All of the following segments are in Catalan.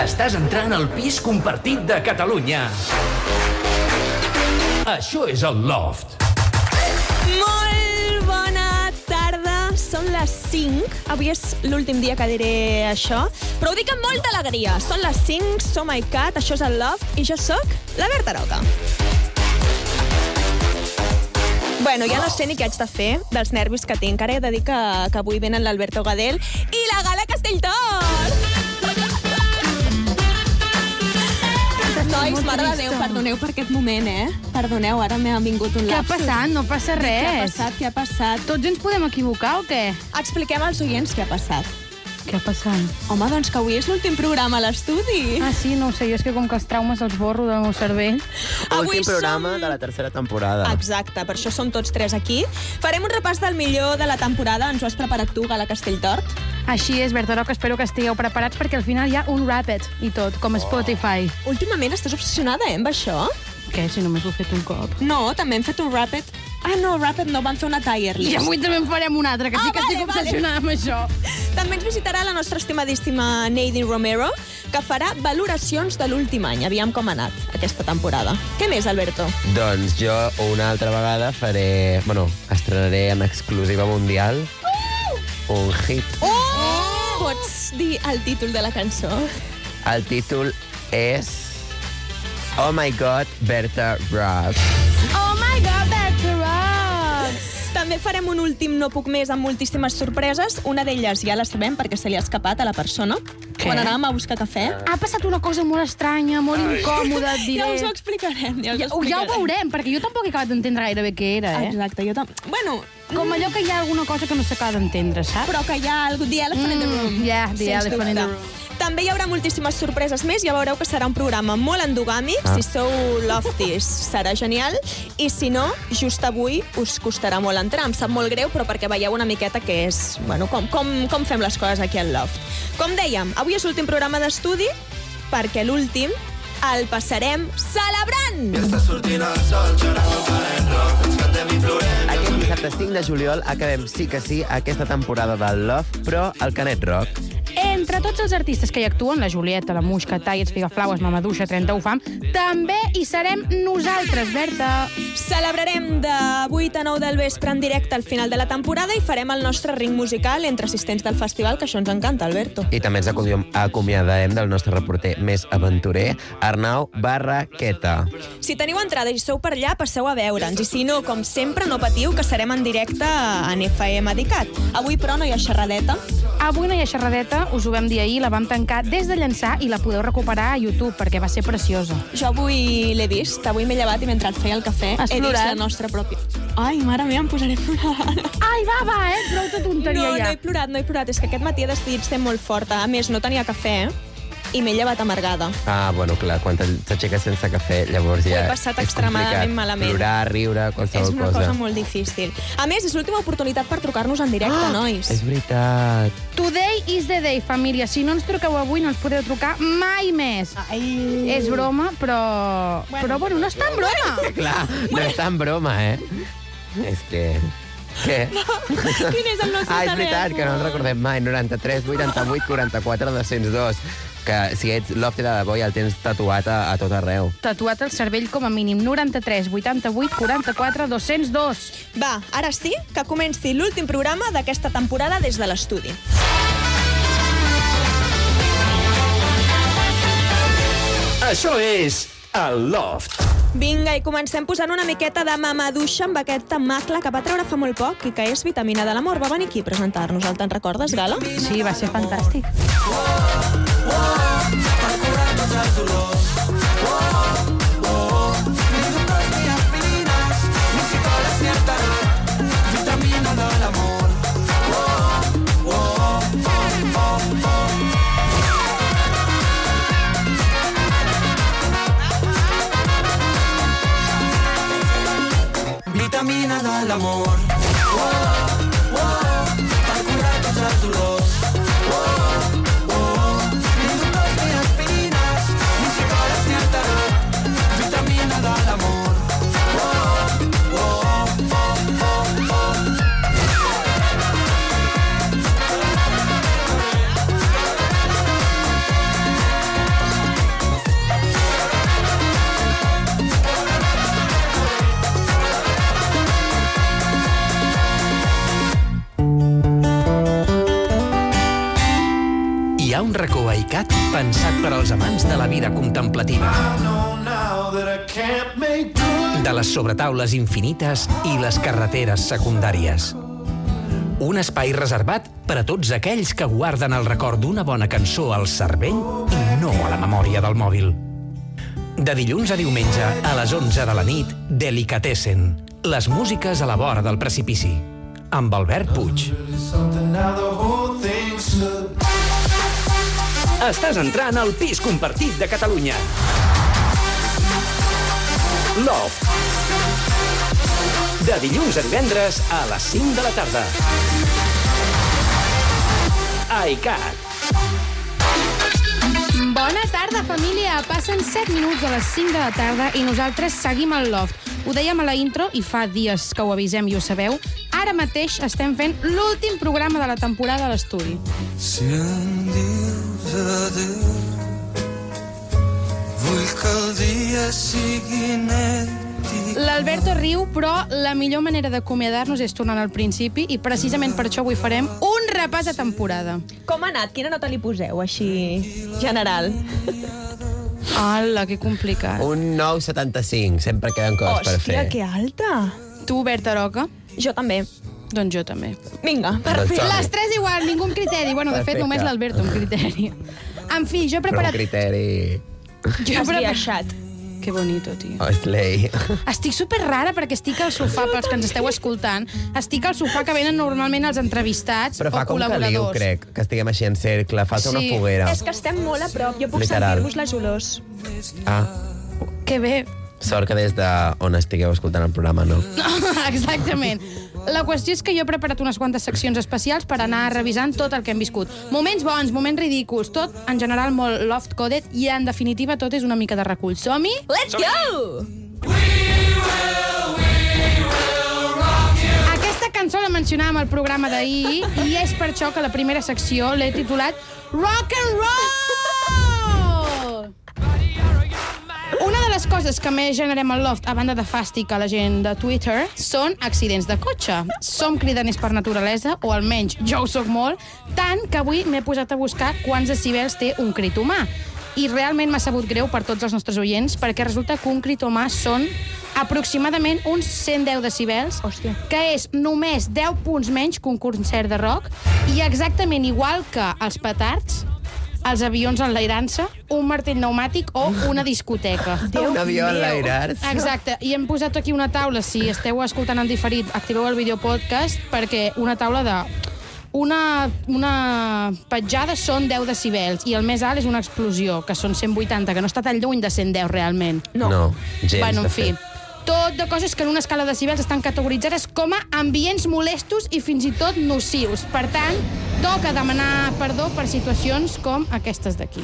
Estàs entrant al pis compartit de Catalunya. Això és el Loft. Molt bona tarda. Són les 5. Avui és l'últim dia que diré això, però ho dic amb molta alegria. Són les 5, som iCat, això és el Loft, i jo sóc la Berta Roca. Bueno, ja no sé ni què haig de fer dels nervis que tinc. Ara he de dir que avui venen l'Alberto Gadel i la Gala Castelltort. Nois, mare de Déu, perdoneu per aquest moment, Perdoneu, ara m'ha vingut un lapsus. Què ha passat? No passa res. Què ha passat? Tots ens podem equivocar o què? Expliquem als oients què ha passat. Què ha passat? Home, doncs que avui és l'últim programa a l'estudi. Ah, sí? No ho sé, jo és que com que els traumes els borro del meu cervell. Últim programa de la tercera temporada. Exacte, per això som tots tres aquí. Farem un repàs del millor de la temporada. Ens ho has preparat tu, Gala Castelltort? Així és, Berta Roca, espero que estigueu preparats perquè al final hi ha un Rapid i tot, com Spotify. Últimament estàs obsessionada, amb això? Què, si només ho he fet un cop? No, també hem fet un Rapid. Ah, no, Rapid no, vam fer una tier list. I avui també en farem un altre, que sí que estic obsessionada amb això. També ens visitarà la nostra estimadíssima Nadine Romero, que farà valoracions de l'últim any. Aviam com ha anat aquesta temporada. Què més, Alberto? Doncs jo una altra vegada faré... estrenaré en exclusiva mundial un hit. Pots dir el títol de la cançó? El títol és Oh My God, Berta Rocks. Oh my God, Berta Rocks! També farem un últim No Puc Més amb moltíssimes sorpreses. Una d'elles ja la sabem perquè se li ha escapat a la persona. Què? Quan anàvem a buscar cafè. Ha passat una cosa molt estranya, molt incòmoda, et diré. Ja us ho explicarem, Ja ho veurem, perquè jo tampoc he acabat d'entendre gaire bé què era, Exacte, jo també. Bueno... Com allò que hi ha alguna cosa que no s'acaba d'entendre, saps? Però que hi ha the elephant in the room. Yeah, the elephant in the room. També hi haurà moltíssimes sorpreses més. Ja veureu que serà un programa molt endogàmic. Si sou lofties, serà genial. I si no, just avui us costarà molt entrar. Em sap molt greu, però perquè veieu una miqueta que és... com fem les coses aquí al Loft. Com dèiem, avui és l'últim programa d'estudi, perquè l'últim el passarem celebrant! Està sortint el sol, xerrant el Canet Rock, ens cantem i plorem. Aquest dissabte 5 de juliol acabem sí que sí aquesta temporada del Love, però al Canet Rock. Entre tots els artistes que hi actuen, la Julieta, la Muixca, Tallets, Figaflaues, Mamaduixa, 31 Fam, també hi serem nosaltres, Berta. Celebrarem de 8 a 9 del vespre en directe al final de la temporada i farem el nostre ring musical entre assistents del festival, que això ens encanta, Alberto. I també ens acomiadarem del nostre reporter més aventurer, Arnau Barraqueta. Si teniu entrada i sou per allà, passeu a veure'ns. I si no, com sempre, no patiu, que serem en directe en FM Dicat. Avui, però, no hi ha xerradeta. Avui no hi ha xerradeta, us ho vam dir ahir, la vam tancar des de llançar i la podeu recuperar a YouTube, perquè va ser preciosa. Jo avui l'he vist, avui m'he llevat i mentre et feia el cafè Has he vist plorat? la nostra pròpia... Ai, mare meva, em posaré a plorar. Ai, va, prou de tonteria ja. No he plorat, és que aquest matí he decidit ser molt forta. A més, no tenia cafè, i m'he llevat amargada. Ah, bueno, clar, quan t'aixeques sense cafè, llavors ja Ho he passat és extremadament complicat. malament. Plorar, riure, És qualsevol una cosa molt difícil. A més, és l'última oportunitat per trucar-nos en directe, nois. És veritat. Today is the day, família. Si no ens truqueu avui, no ens podeu trucar mai més. Ai. És broma, però... Però, bueno, no és tan broma. Clar, no és tan broma, És que... Què? Quin és el nostre és veritat, que no ens recordem mai. 93, 88, 44, 202. Que si ets lofty de debò ja el tens tatuat a tot arreu. Tatuat al cervell com a mínim. 93, 88, 44, 202. Va, ara sí, que comenci l'últim programa d'aquesta temporada des de l'estudi. Això és el Loft. Vinga, i comencem posant una miqueta de Mamaduixa amb aquest macla que va treure fa molt poc i que és Vitamina de l'amor. Va venir aquí a presentar-nos-el, te'n recordes, Gala? Sí, va ser fantàstic. Vitamina de l'amor. Vitamina de l'amor. Per curar tots els dolors. Ni doctors ni aspirines, ni psicòlegs ni el tarot. Vitamina de l'amor. un racó aicat pensat per als amants de la vida contemplativa. De les sobretaules infinites i les carreteres secundàries. Un espai reservat per a tots aquells que guarden el record d'una bona cançó al cervell i no a la memòria del mòbil. De dilluns a diumenge, a les 11 de la nit, Delicatessen. Les músiques a la vora del precipici. Amb Albert Puig. Estàs entrant al pis compartit de Catalunya. Loft. De dilluns a divendres a les 5 de la tarda. iCat. Bona tarda, família. Passen 7 minuts de les 5 de la tarda i nosaltres seguim al Loft. Ho dèiem a la intro i fa dies que ho avisem i ho sabeu. Ara mateix estem fent l'últim programa de la temporada a l'estudi. Si em dius adéu, vull que el dia sigui net. L'Alberto riu, però la millor manera d'acomiadar-nos és tornant al principi i precisament per això avui farem un repàs de temporada. Com ha anat? Quina nota li poseu, així, general? Ala, que complicat. Un 9,75. Sempre queden coses per fer. Hòstia, que alta! Tu, Berta Roca? Jo també. Doncs jo també. Vinga, Doncs perfecte. som-hi. Les tres igual, ningú amb criteri. Bueno, de fet, Perfecte. només l'Alberto amb criteri. En fi, jo he Però un preparat... criteri... Esbiaixat. Que bonito, tio. Osley. Estic super rara perquè estic al sofà, pels que ens esteu escoltant. Estic al sofà que venen normalment els entrevistats Però fa o com col·laboradors. caliu, crec, que estiguem així en cercle. Falta una Sí. foguera. És que estem molt a prop. Jo puc Literal. sentir-vos les olors. Ah, Que bé. sort que des d'on estigueu escoltant el programa, no? Exactament. La qüestió és que jo he preparat unes quantes seccions especials per anar revisant tot el que hem viscut. Moments bons, moments ridículs, tot en general molt loft-coded i en definitiva tot és una mica de recull. Som-hi? Let's go! Aquesta cançó la mencionàvem al programa d'ahir i és per això que la primera secció l'he titulat Rock and Roll! Una de les coses que més generem al Loft, a banda de fàstic a la gent de Twitter, són accidents de cotxe. Som cridaners per naturalesa, o almenys jo ho soc molt, tant que avui m'he posat a buscar quants decibels té un crit humà. I realment m'ha sabut greu per tots els nostres oients, perquè resulta que un crit humà són aproximadament uns 110 decibels, Hòstia. que és només 10 punts menys que un concert de rock, i exactament igual que els petards, els avions enlairant-se, un martell pneumàtic o una discoteca. Un avió enlairar-se. Exacte, i hem posat aquí una taula, si esteu escoltant en diferit, activeu el videopodcast, perquè una taula de... Una petjada són 10 decibels i el més alt és una explosió, que són 180, que no està tan lluny de 110 realment. No, gens, Bueno, de en fi, fet. tot de coses que en una escala de decibels estan categoritzades com a ambients molestos i fins i tot nocius. Per tant, toca demanar perdó per situacions com aquestes d'aquí.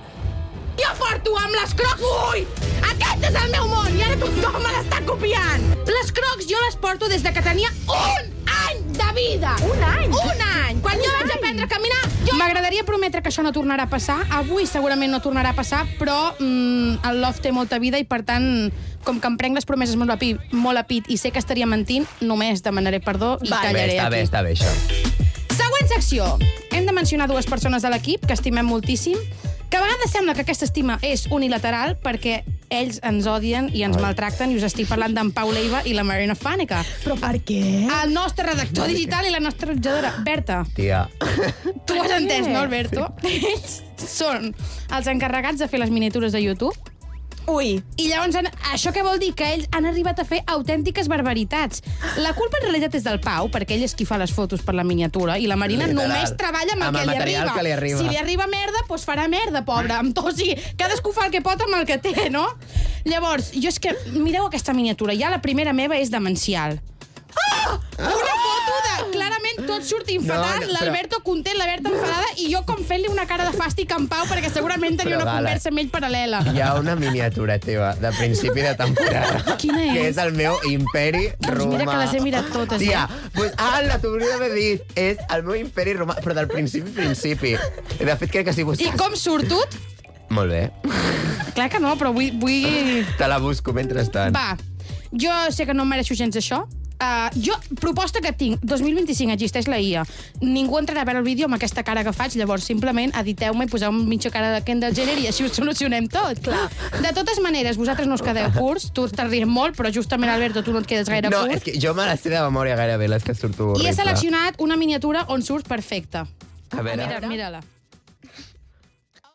Jo porto amb les crocs, ui! Aquest és el meu món i ara tothom me l'està copiant! Les crocs jo les porto des de que tenia un any de vida! Un any? Un any! Quan jo vaig aprendre a caminar... M'agradaria prometre que això no tornarà a passar. Avui segurament no tornarà a passar, però el Loft té molta vida i, per tant, com que em prenc les promeses molt a pit i sé que estaria mentint, només demanaré perdó i callaré aquí. Està bé, això. Següent secció. Hem de mencionar dues persones de l'equip que estimem moltíssim, que a vegades sembla que aquesta estima és unilateral perquè ells ens odien i ens maltracten, i us estic parlant d'en Pau Leiva i la Marina Fànica. Però per què? El nostre redactor digital i la nostra jutjadora. Berta, Tia. tu has entès, no, Alberto? Ells són els encarregats de fer les miniatures de YouTube. Ui. I llavors, això què vol dir? Que ells han arribat a fer autèntiques barbaritats. La culpa en realitat és del Pau, perquè ell és qui fa les fotos per la miniatura, i la Marina Literal. només treballa amb el Amb que el li material arriba. que li arriba. Si li arriba merda, doncs farà merda, pobre. Amb tot, o sigui, cadascú fa el que pot amb el que té, no? Llavors, jo és que, mireu aquesta miniatura, ja la primera meva és demencial. Ah! Una foto de... Clarament tot surt infadat, No, no, l'Alberto content, la Berta enfadada, i jo com fent-li una cara de fàstic a en Pau, perquè segurament tenia Però, una Gala, conversa amb ell paral·lela. Hi ha una miniatura teva de principi de temporada. Quina és? Que és el meu imperi Doncs romà. mira que les he mirat totes, Tia, eh? pues, t'ho hauria d'haver dit. És el meu imperi romà, però del principi. De fet, crec que si I busques... com surt tot? Molt bé. Clar que no, però vull... Te la busco mentrestant. Va, jo sé que no em mereixo gens això, Proposta que tinc. 2025 existeix la IA. Ningú entrarà a veure el vídeo amb aquesta cara que faig, llavors simplement editeu-me i poseu mitja cara de Kendall Jenner i així ho solucionem tot. Clar. De totes maneres, vosaltres no us quedeu curts, tu t'has rient molt, però justament, Alberto, tu no et quedes gaire curt. No, és que jo me la sé de memòria gairebé, les que surto horrible. I he seleccionat una miniatura on surts perfecta. A veure. Mira-la.